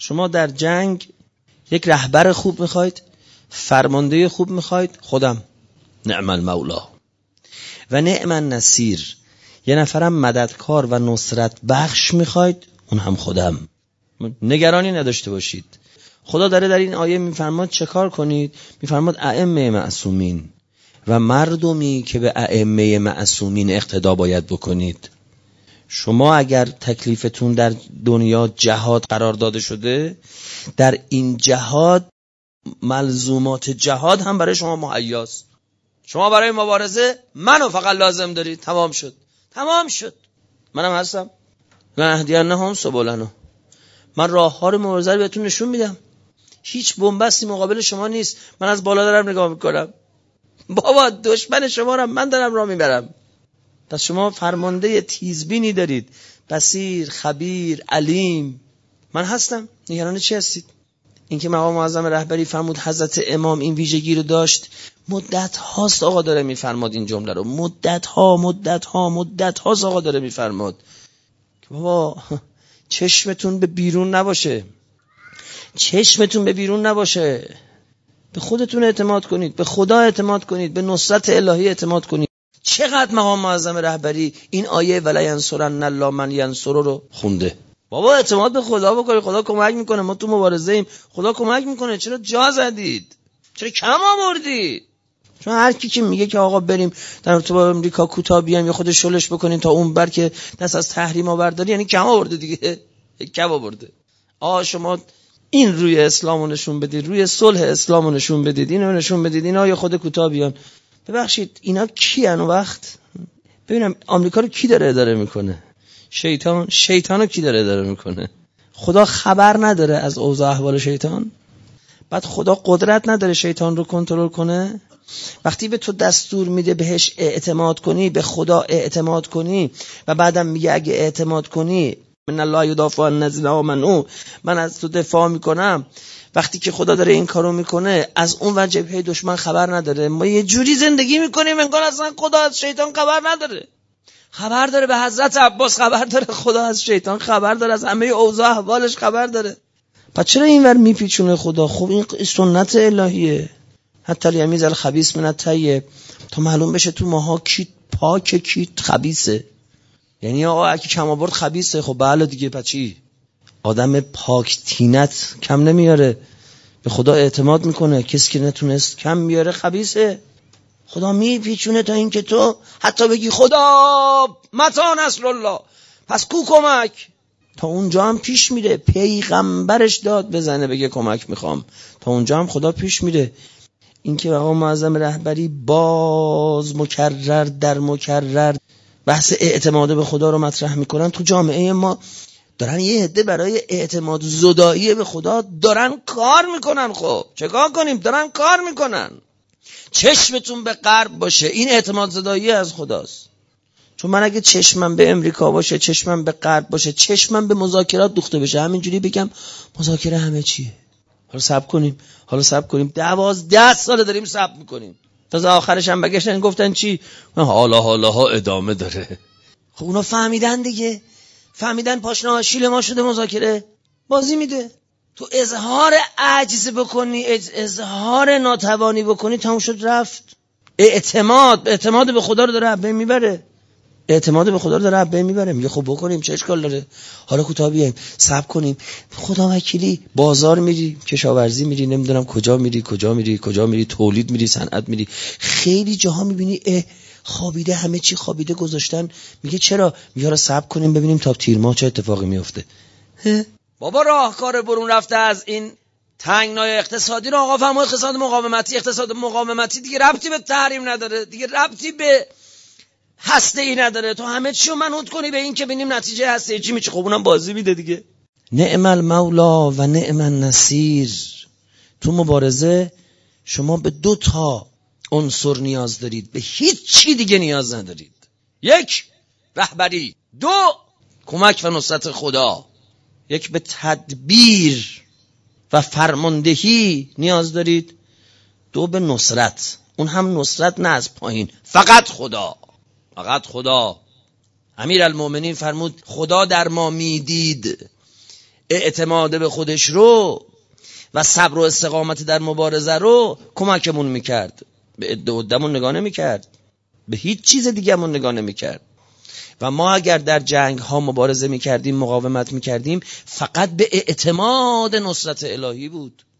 شما در جنگ یک رهبر خوب میخواید، فرمانده خوب میخواید، خودم نعم المولا و نعم النصیر. یه نفرم مددکار و نصرت بخش میخواید، اون هم خودم. نگرانی نداشته باشید. خدا داره در این آیه میفرماد چه کار کنید؟ میفرماد ائمه معصومین و مردمی که به ائمه معصومین اقتدا باید بکنید. شما اگر تکلیفتون در دنیا جهاد قرار داده شده، در این جهاد ملزومات جهاد هم برای شما مهیاست. شما برای مبارزه منو فقط لازم دارید. تمام شد. منم هستم. لنهدینهم سبلنا. من راه ها رو مبارزه رو بهتون نشون میدم. هیچ بنبستی مقابل شما نیست. من از بالا دارم نگاه میکنم. بابا دشمن شما رو من دارم راه میبرم. پس شما فرمانده تیزبینی دارید، بصیر، خبیر، علیم. من هستم. نگران چی هستید؟ اینکه مقام معظم رهبری فرمود حضرت امام این ویژگی رو داشت، مدت هاست آقا داره میفرماد این جمله رو. مدت هاست آقا داره میفرماد که بابا چشمتون به بیرون نباشه. به خودتون اعتماد کنید، به خدا اعتماد کنید، به نصرت الهی اعتماد کنید. چقدر مقام معظم رهبری این آیه ولا ینصرن الله من ینصره رو خونده. بابا اعتماد به خدا بکنید، خدا کمک میکنه. ما تو مبارزه ایم، خدا کمک میکنه. چرا جا زدید؟ چرا کم آوردید؟ چون هر کی که میگه که آقا بریم در ارتباط با امریکا کوتاه بیایم یا خودش شلش بکنیم تا اون بر که دست از تحریما برداری، یعنی کم آورده دیگه. کم آورده. شما این روی اسلامو نشون بدید، روی صلح اسلامو نشون بدید، اینو نشون بدید، اینا یا خود کوتاه بیان. ببخشید اینا کیان اون وقت؟ ببینم آمریکا رو کی داره اداره میکنه؟ شیطانو کی داره اداره میکنه؟ خدا خبر نداره از اوضاع احوال شیطان؟ بعد خدا قدرت نداره شیطان رو کنترل کنه؟ وقتی به تو دستور میده بهش اعتماد کنی، به خدا اعتماد کنی و بعدم میگه اگه اعتماد کنی من الله یدافع عن الذین آمنوا، من از تو دفاع میکنم. وقتی که خدا داره این کارو میکنه، از اون ور جبهه دشمن خبر نداره. ما یه جوری زندگی میکنیم انگار اصلا خدا از شیطان خبر نداره. خبر داره، به حضرت عباس خبر داره، خدا از شیطان خبر داره، از همه اوضاع احوالش خبر داره. پس چرا اینور میپیچونه خدا؟ خب این سنت الهیه. حتی الیمیز الخبیث من الطیب، تا معلوم بشه تو ماها کی پاکه کی خبیثه. یعنی آقا اگه کم آورد خبیثه، خب بله دیگه. پس چی؟ آدم پاک تینت کم نمیاره، به خدا اعتماد میکنه. کسی که نتونست کم میاره خبیثه. خدا میپیچونه تا این که تو حتی بگی خدا متی نصر الله، پس کو کمک؟ تا اونجا هم پیش میره. پیغمبرش داد بزنه بگه کمک میخوام، تا اونجا هم خدا پیش میره. این که مقام معظم رهبری باز مکرر در مکرر بحث اعتماد به خدا رو مطرح میکنن تو جامعه ما، دارن یه عده برای اعتماد زدایی به خدا دارن کار میکنن. خب چیکار کنیم؟ دارن کار میکنن. چشمتون به غرب باشه، این اعتماد زدایی از خداست. چون من اگه چشمم به امریکا باشه، چشمم به غرب باشه، چشمم به مذاکرات دوخته بشه، همینجوری بگم مذاکره همه چیه، حالا صبر کنیم 12 سال داریم صبر میکنیم، تا آخرش هم بگشتن گفتن چی؟ حالا ادامه داره. خب اونا فهمیدن دیگه، فهمیدن پاشنه شیل ما شده، مذاکره بازی میده. تو اظهار عجز بکنی، اظهار ناتوانی بکنی، تموم شد رفت. اعتماد به خدا رو داره عبه میبره. میگه خب بکنیم، چه اشکال داره؟ حالا کوتاه بیایم، صبر کنیم. خدا وکیلی بازار میری، کشاورزی میری، نمیدونم کجا میری، تولید میری، صنعت میری، خیلی جاها میبینی خوابیده، همه چی خوابیده گذاشتن. میگه چرا؟ میگه را صبر کنیم ببینیم تا تیر ماه چه اتفاقی میفته. بابا راهکار برون رفته از این تنگنای اقتصادی رو آقا فهمو اقتصاد مقاومتی دیگه ربطی به تحریم نداره، دیگه ربطی به هسته‌ای نداره. تو همه چیو منوط کنی به این که ببینیم نتیجه هسته‌ای چی میشه. خب اونم بازی میده دیگه. نعم المولا و نعم النصیر. تو مبارزه شما به 2 تا عنصر نیاز دارید، به هیچ چی دیگه نیاز ندارید. 1 رهبری، 2 کمک و نصرت خدا. 1 به تدبیر و فرماندهی نیاز دارید، 2 به نصرت. اون هم نصرت نه از پایین، فقط خدا. امیرالمومنین فرمود خدا در ما میدید اعتماد به خودش رو و صبر و استقامت در مبارزه رو کمکمون میکرد. به عده‌مون نگاه نمیکرد، به هیچ چیز دیگه همون نگاه نمیکرد. و ما اگر در جنگ ها مبارزه میکردیم، مقاومت میکردیم، فقط به اعتماد نصرت الهی بود.